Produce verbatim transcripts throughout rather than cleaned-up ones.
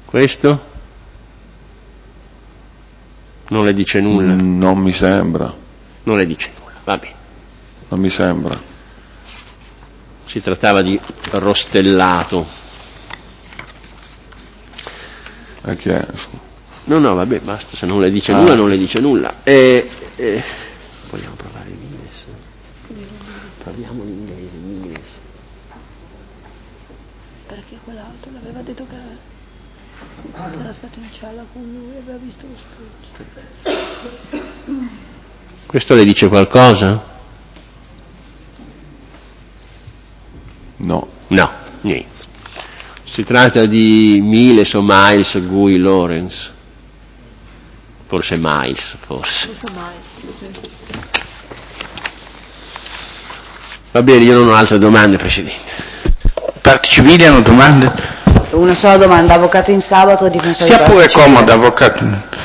Questo? Non le dice nulla? Mm, non mi sembra. Non le dice nulla, va bene. Non mi sembra. Si trattava di Rostellato. E chi è? No, no, vabbè, basta, se non le dice ah. nulla, non le dice nulla. E, e... Vogliamo provare il Miles? Proviamo l'inglese, il Miles. Perché quell'altro l'aveva detto che era stato in cella con lui e aveva visto lo specchio. Questo le dice qualcosa? No. No, niente. Si tratta di Miles o Miles Guy Lawrence. Forse Miles, forse. Forse Miles. Va bene, io non ho altre domande, Presidente. Parti civili hanno domande? Una sola domanda, avvocato in sabato, difensore sia di pure civile. comodo, avvocato.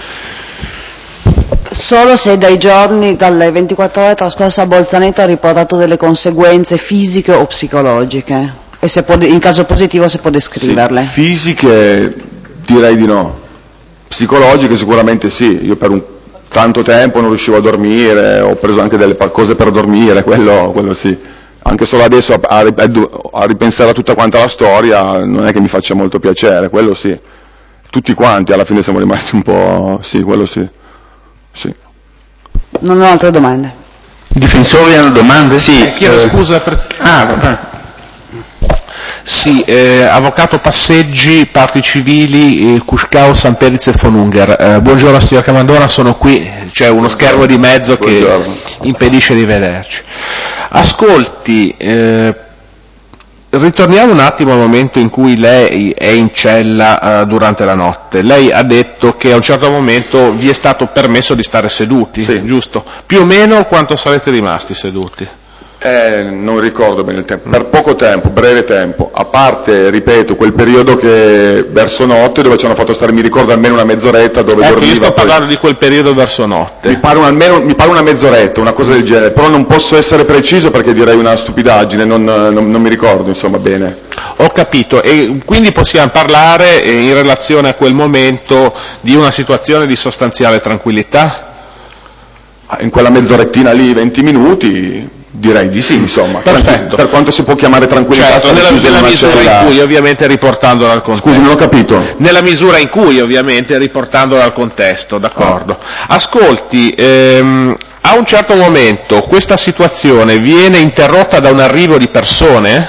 Solo se dai giorni, dalle ventiquattro ore trascorse a Bolzaneto ha riportato delle conseguenze fisiche o psicologiche? E se può, in caso positivo se può descriverle? Sì, fisiche direi di no. Psicologiche sicuramente sì. Io per un tanto tempo non riuscivo a dormire, ho preso anche delle cose per dormire, quello, quello sì. Anche solo adesso a, a, a ripensare a tutta quanta la storia non è che mi faccia molto piacere, quello sì. Tutti quanti alla fine siamo rimasti un po'... sì, quello sì. Sì. Non ho altre domande. Difensori hanno domande? Sì, eh, chiedo eh. scusa per... Ah, vabbè. Sì, eh, avvocato Passeggi, parti civili, eh, Cuscao, San Perizio e Fonunger. Eh, buongiorno signor Camandona, sono qui, c'è uno schermo di mezzo che buongiorno. Impedisce di vederci. Ascolti, eh, ritorniamo un attimo al momento in cui lei è in cella uh, durante la notte. Lei ha detto che a un certo momento vi è stato permesso di stare seduti, sì. Giusto? Più o meno quanto sarete rimasti seduti? Eh, non ricordo bene il tempo, per poco tempo, breve tempo, a parte, ripeto, quel periodo che verso notte dove ci hanno fatto stare, mi ricordo almeno una mezz'oretta dove ecco, dormiva. Io sto poi... parlando di quel periodo verso notte. Mi pare, un, almeno, mi pare una mezz'oretta, una cosa del genere, però non posso essere preciso perché direi una stupidaggine, non, non, non mi ricordo insomma bene. Ho capito, e quindi possiamo parlare in relazione a quel momento di una situazione di sostanziale tranquillità? In quella mezzorettina lì, venti minuti... Direi di sì, insomma. Perfetto. Per quanto si può chiamare tranquillità. Certo, nella, nella misura cella... in cui, ovviamente, riportandola al contesto. Scusi, non ho capito. Nella misura in cui, ovviamente, riportandola al contesto, d'accordo. Ah. Ascolti, ehm, a un certo momento questa situazione viene interrotta da un arrivo di persone?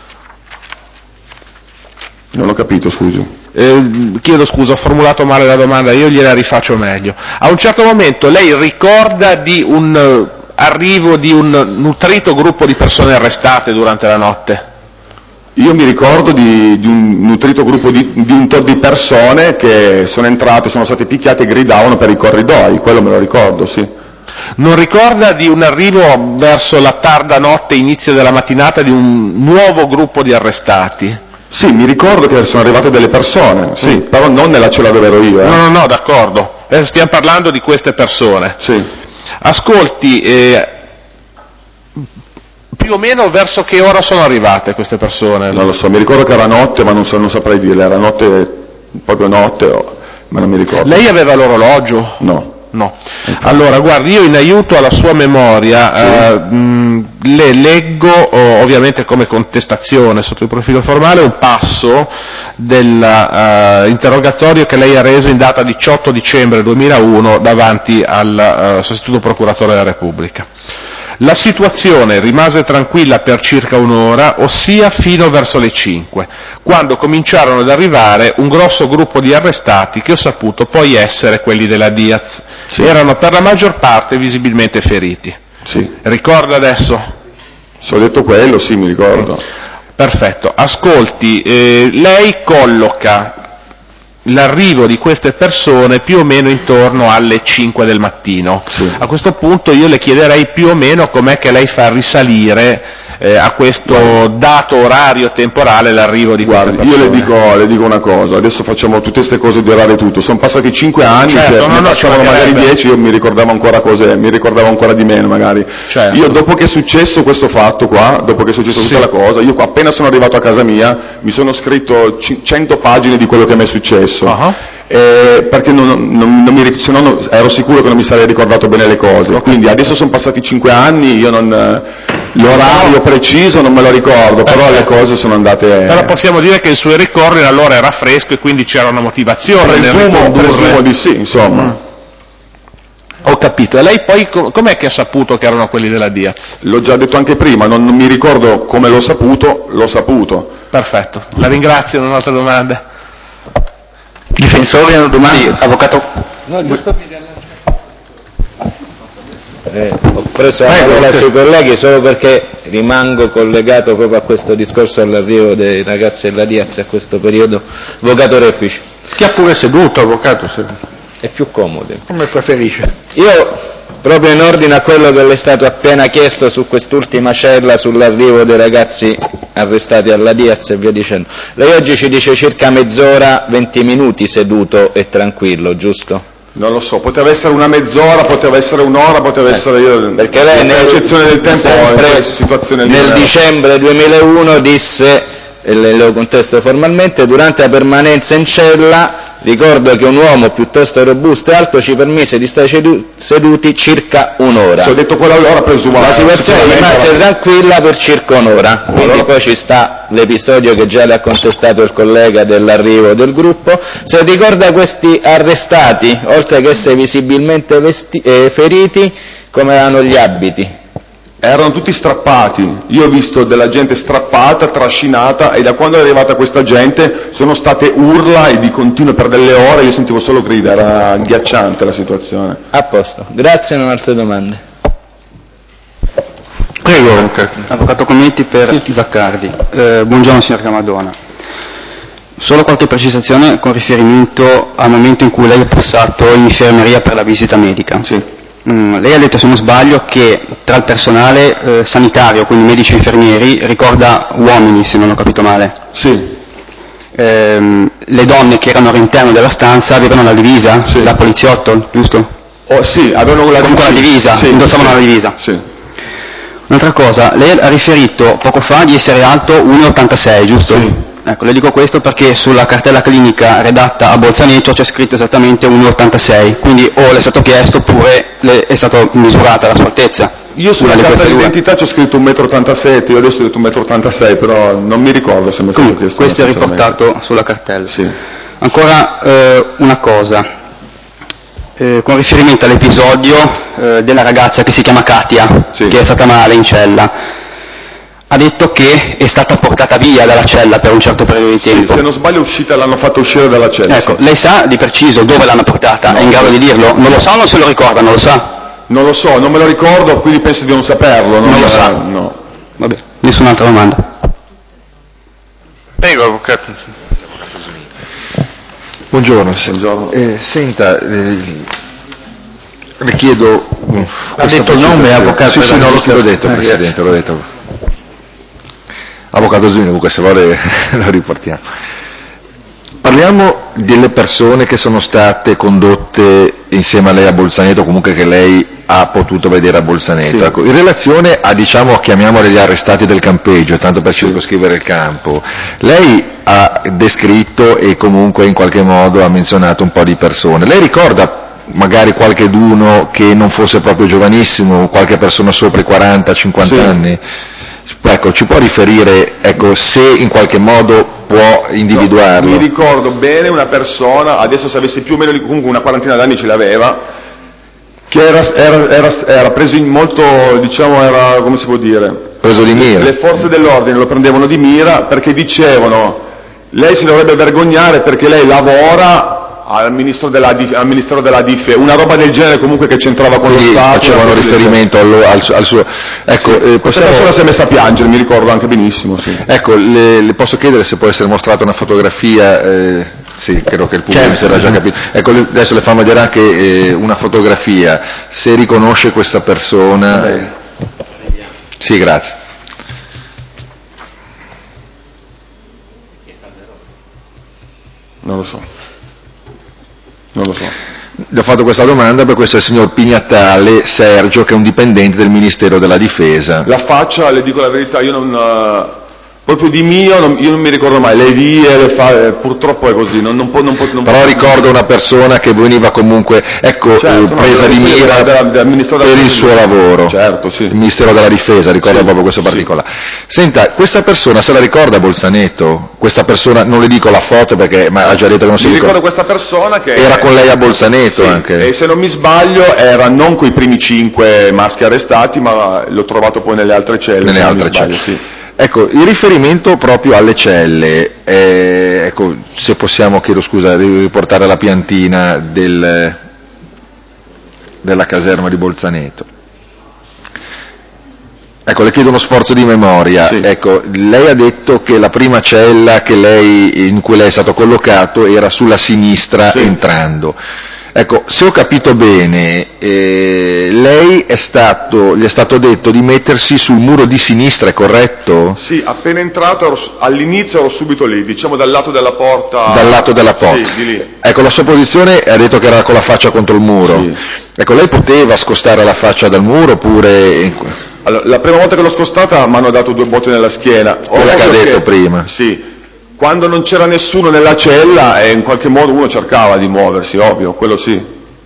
Non ho capito, scusi. Eh, chiedo scusa, ho formulato male la domanda, io gliela rifaccio meglio. A un certo momento lei ricorda di un... arrivo di un nutrito gruppo di persone arrestate durante la notte? Io mi ricordo di, di un nutrito gruppo di, di un tot di persone che sono entrate, sono state picchiate e gridavano per i corridoi, quello me lo ricordo, sì. Non ricorda di un arrivo verso la tarda notte, inizio della mattinata, di un nuovo gruppo di arrestati? Sì, mi ricordo che sono arrivate delle persone, sì, mm. però non nella cella dove ero io. Eh. No, no, no, d'accordo. Eh, stiamo parlando di queste persone. Sì. Ascolti, eh, più o meno verso che ora sono arrivate queste persone? Non lo so, mi ricordo che era notte, ma non, so, non saprei dire, era notte, proprio notte, ma non mi ricordo. Lei aveva l'orologio? No. No. Allora, guardi, io in aiuto alla sua memoria sì. eh, mh, le leggo, oh, ovviamente come contestazione sotto il profilo formale, un passo dell'interrogatorio uh, che lei ha reso in data diciotto dicembre duemilauno davanti al uh, sostituto procuratore della Repubblica. La situazione rimase tranquilla per circa un'ora, ossia fino verso le cinque, quando cominciarono ad arrivare un grosso gruppo di arrestati che ho saputo poi essere quelli della Diaz. Sì. Erano per la maggior parte visibilmente feriti. Sì. Ricorda adesso? Se ho detto quello, sì, mi ricordo. Perfetto. Ascolti, eh, lei colloca l'arrivo di queste persone più o meno intorno alle cinque del mattino. Sì. A questo punto io le chiederei più o meno com'è che lei fa risalire eh, a questo dato orario temporale l'arrivo di queste Guarda, persone. io le dico, le dico una cosa, adesso facciamo tutte queste cose di orare tutto, sono passati cinque anni, Certo, cioè, no, ne no, passavano ci magari mancherebbe. dieci, io mi ricordavo ancora cose, mi ricordavo ancora di meno magari. Certo. Io dopo che è successo questo fatto qua, dopo che è successa Sì. tutta la cosa, io appena sono arrivato a casa mia mi sono scritto c- cento pagine di quello che mi è successo. Uh-huh. Eh, perché non, non, non mi, ric- se no non- ero sicuro che non mi sarei ricordato bene le cose, quindi adesso sono passati cinque anni, io non, l'orario preciso non me lo ricordo, però le cose sono andate... Però possiamo dire che il suo ricorrere allora era fresco e quindi c'era una motivazione nel Presumo, ricondurre. presumo di sì, insomma. Mm. Ho capito. E lei poi com- com'è che ha saputo che erano quelli della Diaz? L'ho già detto anche prima, non, non mi ricordo come l'ho saputo, l'ho saputo. Perfetto, la ringrazio, non ho altre domande. Difensori hanno domande? Sì, avvocato. No, giusto. Eh, ho preso la parola sui colleghi solo perché rimango collegato proprio a questo discorso all'arrivo dei ragazzi della Diaz a questo periodo. Avvocato Refici. Chi ha pure seduto, avvocato, se... È più comodo. come preferisce. Io, proprio in ordine a quello che le è stato appena chiesto su quest'ultima cella, sull'arrivo dei ragazzi arrestati alla Diaz e via dicendo, lei oggi ci dice circa mezz'ora, venti minuti seduto e tranquillo, giusto? Non lo so, poteva essere una mezz'ora, poteva essere un'ora, poteva Eh, essere io... Perché lei la nel, percezione del tempo in sempre questa situazione lì nel non era- dicembre duemilauno disse, e le lo contesto formalmente, durante la permanenza in cella ricordo che un uomo piuttosto robusto e alto ci permise di stare cedu- seduti circa un'ora. Se ho detto quello allora presumo... La situazione sicuramente rimase la- tranquilla per circa un'ora, quindi Allora? poi ci sta l'episodio che già le ha contestato il collega dell'arrivo del gruppo. Se ricorda questi arrestati, oltre che essere visibilmente vesti- eh, feriti, come erano gli abiti? Erano tutti strappati, io ho visto della gente strappata, trascinata e da quando è arrivata questa gente sono state urla e di continuo per delle ore, io sentivo solo grida, era agghiacciante la situazione. A posto, grazie, non altre domande. Prego. Avvocato Commenti per Zaccardi. Eh, buongiorno signor Camadona. Solo qualche precisazione con riferimento al momento in cui lei è passato in infermeria per la visita medica. Sì. Mm, lei ha detto, se non sbaglio, che tra il personale eh, sanitario, quindi medici e infermieri, ricorda uomini, se non ho capito male. Sì. Ehm, le donne che erano all'interno della stanza avevano la divisa, Sì. da poliziotto, giusto? Oh, sì, avevano la Comunque la divisa, sì, indossavano sì, la divisa. Sì. Un'altra cosa, lei ha riferito poco fa di essere alto uno virgola ottantasei, giusto? Sì. Ecco, le dico questo perché sulla cartella clinica redatta a Bolzaneto c'è scritto esattamente uno virgola ottantasei, quindi o le è stato chiesto oppure le è stata misurata la sua altezza. Io sulla Una di carta queste due. d'identità c'ho scritto uno virgola ottantasette, io adesso ho detto uno virgola ottantasei, però non mi ricordo se mi è stato Comunque, chiesto. questo è sinceramente. riportato sulla cartella. Sì. Ancora eh, una cosa, eh, con riferimento all'episodio eh, della ragazza che si chiama Katia, Sì. che è stata male in cella, ha detto che è stata portata via dalla cella per un certo periodo di Sì, tempo. se non sbaglio è uscita, l'hanno fatta uscire dalla cella. Ecco, sì. lei sa di preciso dove l'hanno portata? No. È in grado di dirlo? Non lo sa o non se lo ricorda? Non lo sa? Non lo so, non me lo ricordo, quindi penso di non saperlo. Non lo sa? No. Vabbè, nessun'altra domanda. Prego, avvocato. Buongiorno. Buongiorno. Eh, senta, eh, le chiedo... mm, Ha detto il nome, precisazione. avvocato, Sì, sì, era no, l'ho giusto. l'ho detto, Eh, Presidente, l'ho detto. Avvocato Zuni, comunque se vuole lo riportiamo. Parliamo delle persone che sono state condotte insieme a lei a Bolzaneto, comunque che lei ha potuto vedere a Bolzaneto. Sì. Ecco, in relazione a, diciamo, chiamiamoli gli arrestati del campeggio, tanto per circoscrivere il campo, lei ha descritto e comunque in qualche modo ha menzionato un po' di persone. Lei ricorda magari qualcheduno che non fosse proprio giovanissimo, qualche persona sopra i quaranta cinquanta Sì. anni? Ecco, ci può riferire, ecco, se in qualche modo può individuarlo? Mi ricordo bene una persona, adesso se avesse più o meno comunque una quarantina d'anni ce l'aveva, che era, era, era, era preso in molto, diciamo, era, come si può dire? Preso di mira? Le forze dell'ordine lo prendevano di mira perché dicevano, lei si dovrebbe vergognare perché lei lavora al Ministro della, Dif- al Ministero della Difesa, una roba del genere comunque che c'entrava con lo Quindi Stato. facevano una cosa del riferimento allo- al, su- al suo... Ecco, eh, genere. Questa possiamo... persona si è messa a piangere, mi ricordo anche benissimo, sì. Ecco, le, le posso chiedere se può essere mostrata una fotografia, eh, sì, credo che il pubblico Certo. si era già capito. Ecco, le- adesso le fanno vedere anche eh, una fotografia, se riconosce questa persona. eh. Sì, grazie. Non lo so. Non lo so. Le ho fatto questa domanda per questo è il signor Pignatale Sergio, che è un dipendente del Ministero della Difesa. La faccia, le dico la verità, io non... proprio di mio, non, io non mi ricordo mai, le vie, le fa, eh, purtroppo è così, non, non può, non può, non però può... ricordo una persona che veniva comunque, ecco, certo, eh, presa no, di mira della, della, della per il suo lavoro, certo, sì. Il Ministero della Difesa, ricordo sì, proprio questo particolare. Sì. Senta, questa persona se la ricorda Bolzaneto? Questa persona, non le dico la foto perché ma ha già detto che non si mi ricorda. ricordo questa persona che... Era con lei a Bolzaneto sì, anche? E se non mi sbaglio era non coi primi cinque maschi arrestati, ma l'ho trovato poi nelle altre celle. Nelle altre celle. Sì. Ecco, il riferimento proprio alle celle, eh, ecco, se possiamo, chiedo scusa, devo riportare la piantina del, della caserma di Bolzaneto. Ecco, le chiedo uno sforzo di memoria. Sì. Ecco, lei ha detto che la prima cella che lei, in cui lei è stato collocato era sulla sinistra, sì, entrando. Ecco, se ho capito bene, eh, lei è stato, gli è stato detto di mettersi sul muro di sinistra, è corretto? Sì, appena entrato, ero, all'inizio ero subito lì, diciamo dal lato della porta. Dal lato della porta. Sì, di lì. Ecco, la sua posizione ha detto che era con la faccia contro il muro. Sì. Ecco, lei poteva scostare la faccia dal muro oppure... Allora, la prima volta che l'ho scostata mi hanno dato due botte nella schiena. Quella che ha detto che, prima. Sì. Quando non c'era nessuno nella cella e in qualche modo uno cercava di muoversi, ovvio, quello sì.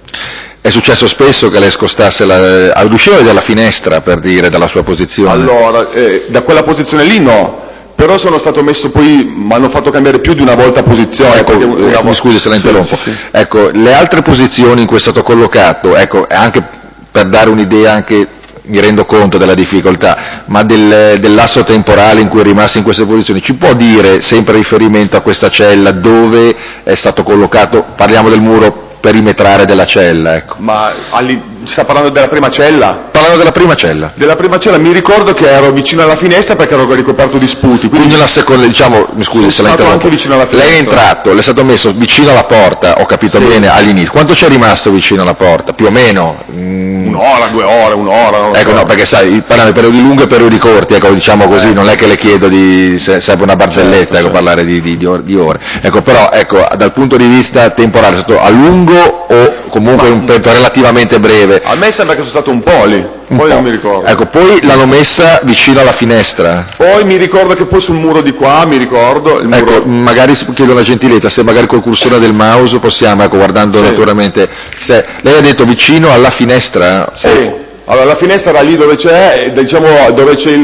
È successo spesso che lei scostasse la... riusciva a vedere la finestra, per dire, dalla sua posizione? Allora, eh, da quella posizione lì no, però sono stato messo poi, mi hanno fatto cambiare più di una volta posizione. Ecco, una eh, volta... mi scusi se la interrompo. Sì, sì, sì. Ecco, le altre posizioni in cui è stato collocato, ecco, anche per dare un'idea anche... mi rendo conto della difficoltà, ma del, del lasso temporale in cui è rimasto in queste posizioni, ci può dire, sempre riferimento a questa cella, dove è stato collocato, parliamo del muro perimetrale della cella, ecco. Ma sta parlando della prima cella? Parlando della prima cella. Della prima cella mi ricordo che ero vicino alla finestra perché ero ricoperto di sputi. Quindi, quindi la seconda, diciamo, mi scusi se la interrompo, anche vicino alla finestra. Lei è entrato, le è stato messo vicino alla porta, ho capito sì, bene, all'inizio. Quanto c'è rimasto vicino alla porta? Più o meno? Mm. Un'ora, due ore, un'ora. Non lo ecco, so. no, perché sai, parliamo di periodi lunghi e periodi corti, ecco, diciamo così, eh. non è che le chiedo di, se serve una barzelletta, certo, ecco, certo. parlare di, di, di, or, di ore. Ecco, però, ecco, dal punto di vista temporale, è stato a lungo o comunque Ma, un tempo relativamente breve? A me sembra che sono stato un po' lì, un poi po'. non mi ricordo. Ecco, poi l'hanno messa vicino alla finestra. Poi mi ricordo che poi sul muro di qua, mi ricordo... Il ecco, muro... magari chiedo la gentilezza, se magari col cursore del mouse possiamo, ecco, guardando sì. naturalmente, se, lei ha detto vicino alla finestra? Sì. O... Allora la finestra era lì dove c'è, diciamo, dove c'è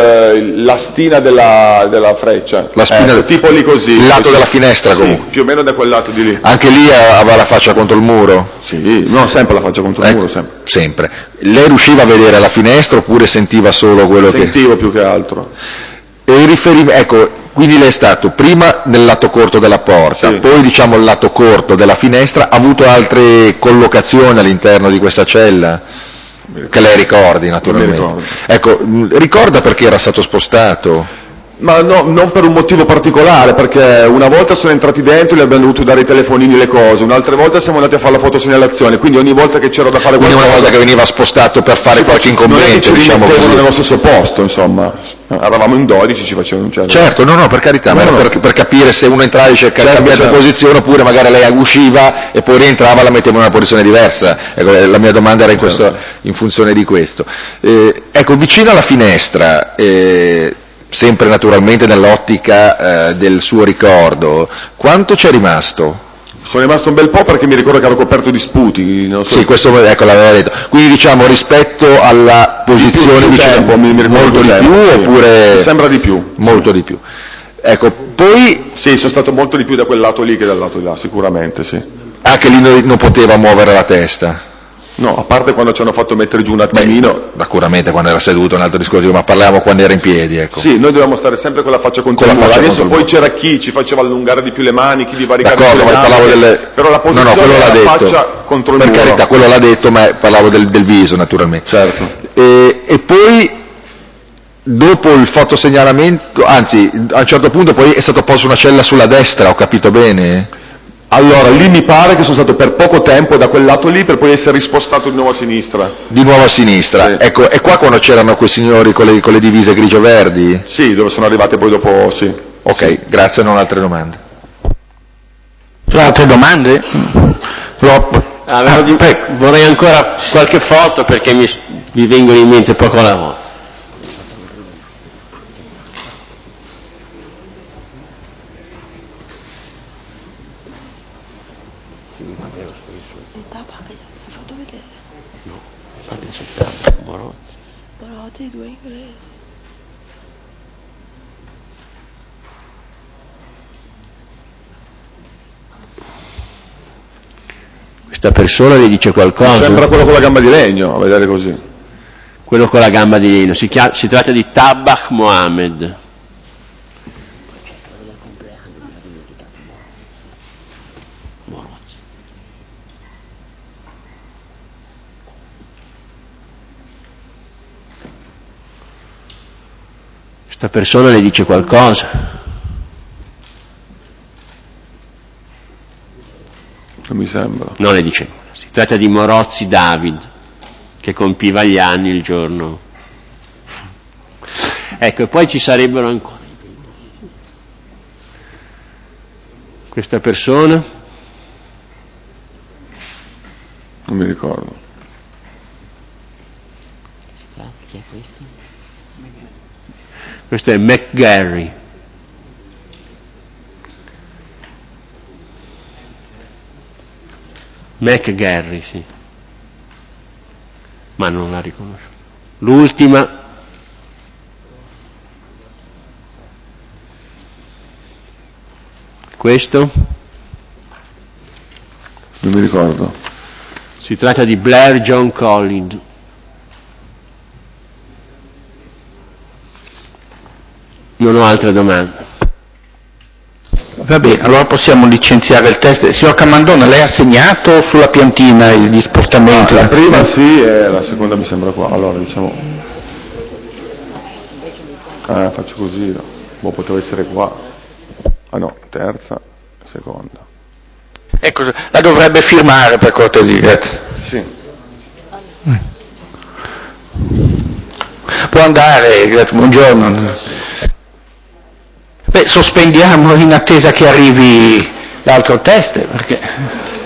il, la stina della, della freccia. La spina ecco, del... tipo lì così. Il lato così. della finestra sì, comunque. Più o meno da quel lato di lì. Anche lì aveva la faccia contro il muro? Sì, no, sempre la faccia contro il ecco, muro, sempre. sempre. Lei riusciva a vedere la finestra oppure sentiva solo quello Sentivo che... Sentivo più che altro. E riferim- ecco, quindi lei è stato prima nel lato corto della porta, sì. poi diciamo il lato corto della finestra, ha avuto altre collocazioni all'interno di questa cella? Che lei ricordi naturalmente. Ecco, ricorda perché era stato spostato? Ma no, non per un motivo particolare, perché una volta sono entrati dentro e gli abbiamo dovuto dare i telefonini e le cose, un'altra volta siamo andati a fare la fotosegnalazione, quindi ogni volta che c'era da fare qualcosa... Quindi una volta che veniva spostato per fare sì, qualche inconveniente, non è che ci diciamo così. nello stesso posto, insomma, eravamo in dodici, ci facevano... Cioè, certo, no, no, per carità, no, ma era no. Per, per capire se uno entrava e cercava di cambiare certo. posizione, oppure magari lei usciva e poi rientrava e la metteva in una posizione diversa. Ecco, la mia domanda era in, questo, certo. in funzione di questo. Eh, ecco, vicino alla finestra... Eh, sempre naturalmente nell'ottica eh, del suo ricordo, quanto c'è rimasto? Sono rimasto un bel po' perché mi ricordo che ero coperto di sputi. Non so. Sì, questo ecco, l'aveva detto. Quindi diciamo rispetto alla posizione di più, vicino, tempo, mi, mi molto di tempo, più sì. oppure... Mi sembra di più. Molto di più. Ecco, poi... Sì, sono stato molto di più da quel lato lì che dal lato di là, sicuramente, sì. Anche lì non poteva muovere la testa? No, a parte quando ci hanno fatto mettere giù un attimino. Sicuramente quando era seduto, un altro discorso, ma parlavamo quando era in piedi, ecco. Sì, noi dovevamo stare sempre con la faccia contro il muro. Adesso poi c'era chi ci faceva allungare di più le mani, chi di varicare D'accordo, più le ma parlavo delle... però la posizione no, no, quello era l'ha la detto. faccia contro il per muro. Per carità, quello l'ha detto, ma parlavo del, del viso, naturalmente. Certo. E, e poi, dopo il fotosegnalamento, anzi, a un certo punto poi è stato posto una cella sulla destra, ho capito bene? Allora, lì mi pare che sono stato per poco tempo da quel lato lì per poi essere rispostato di nuovo a sinistra. Di nuovo a sinistra, sì. Ecco, e qua quando c'erano quei signori con le, con le divise grigio-verdi? Sì, dove sono arrivate poi dopo, sì. Ok, grazie, non altre domande. Sono altre domande? Lo... Ah, di... vorrei ancora qualche foto perché mi, mi vengono in mente poco alla volta. Fatto vedere. No, fate accettare, Morozzi. Morozzi, i due inglesi. Questa persona le dice qualcosa? Mi sembra quello con la gamba di legno, a vedere così. Quello con la gamba di legno, si, chiama, si tratta di Tabakh Mohammed. Questa persona le dice qualcosa? Non mi sembra. Non le dice nulla. Si tratta di Morozzi David, che compiva gli anni il giorno. Ecco, e poi ci sarebbero ancora. Questa persona? Non mi ricordo. Chi è questo? Questo è McGarry. McGarry, sì. Ma non la riconosco. L'ultima. Questo? Non mi ricordo. Si tratta di Blair John Collins. Non ho altre domande. Va bene, allora possiamo licenziare il test. Signor Camandona, lei ha segnato sulla piantina gli spostamenti? Ah, la prima sì e la seconda mi sembra qua. Allora diciamo... Ah, faccio così. No. Boh, poteva essere qua. Ah no, terza, seconda. Ecco, la dovrebbe firmare per cortesia, grazie. Sì. Mm. Può andare, grazie, buongiorno. Beh, sospendiamo in attesa che arrivi l'altro test, perché...